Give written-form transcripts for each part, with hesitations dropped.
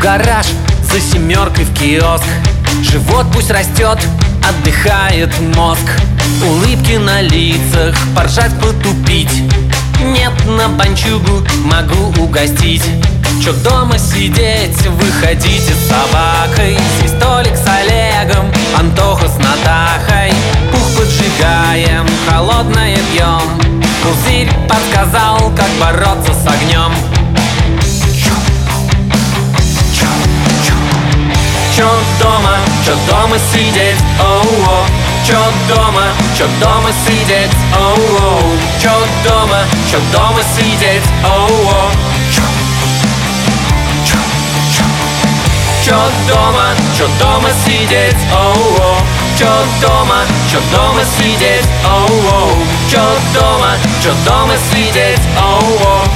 гараж, за семеркой в киоск. Живот пусть растет, отдыхает мозг. Улыбки на лицах, поржать, потупить. Нет, на банчугу могу угостить. Чё дома сидеть, выходите с собакой. Здесь столик с Олегом, Антоха с Натахой. Пух поджигаем, холодное пьем. Пузырь подсказал, как бороться с огнем. Чё дома сидеть, оу-оу. Чё дома сидеть, оу-оу. Чё дома сидеть, оу-оу. Чё дома сидеть, оу-оу. Чё дома сидеть, оу-оу. Чё дома сидеть, оу-оу.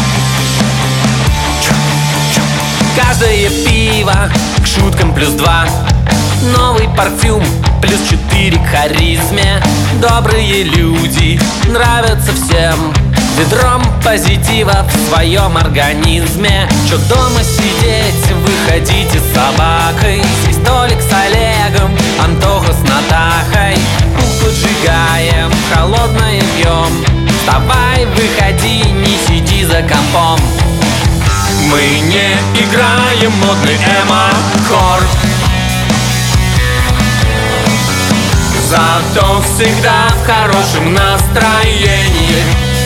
Каждое пиво к шуткам +2. Новый парфюм +4 к харизме. Добрые люди нравятся всем. Ведром позитива в своем организме. Чё дома сидеть, выходите с собакой. Здесь столик с Олегом, Антоха с Натахой. Пух поджигаем, холодное пьем. Вставай, выходи, не сиди за компом. Мы не играем модный эмо-хор, зато всегда в хорошем настроении.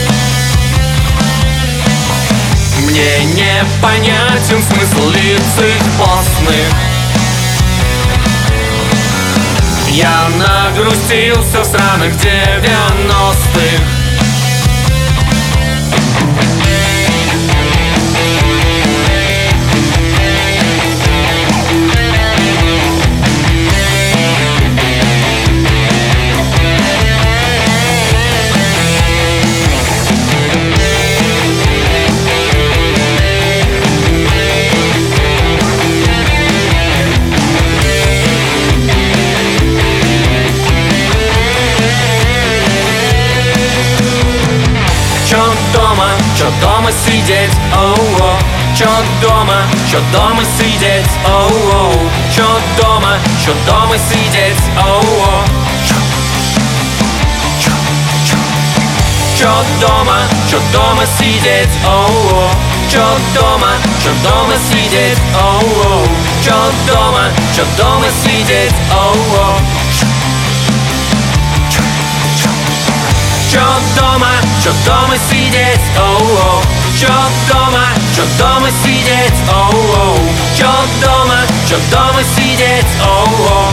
Мне непонятен смысл лиц их постных. Я нагрустился в сраных 90-х. Чё дома сидеть, оу-оу. Чё дома сидеть, оу-оу. Чё дома сидеть, оу-оу. Чё дома сидеть, оу-оу. Чё дома сидеть, оу-оу. Чё дома сидеть, оу-оу. Чё дома сидеть, оу-оу. Чё дома сидеть, оу-оу. Чё дома сидеть, оу-оу.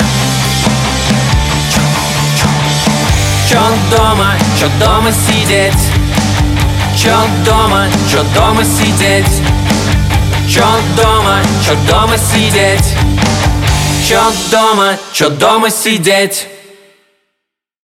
Чё дома сидеть. Чё дома сидеть. Чё дома сидеть. Чё дома сидеть.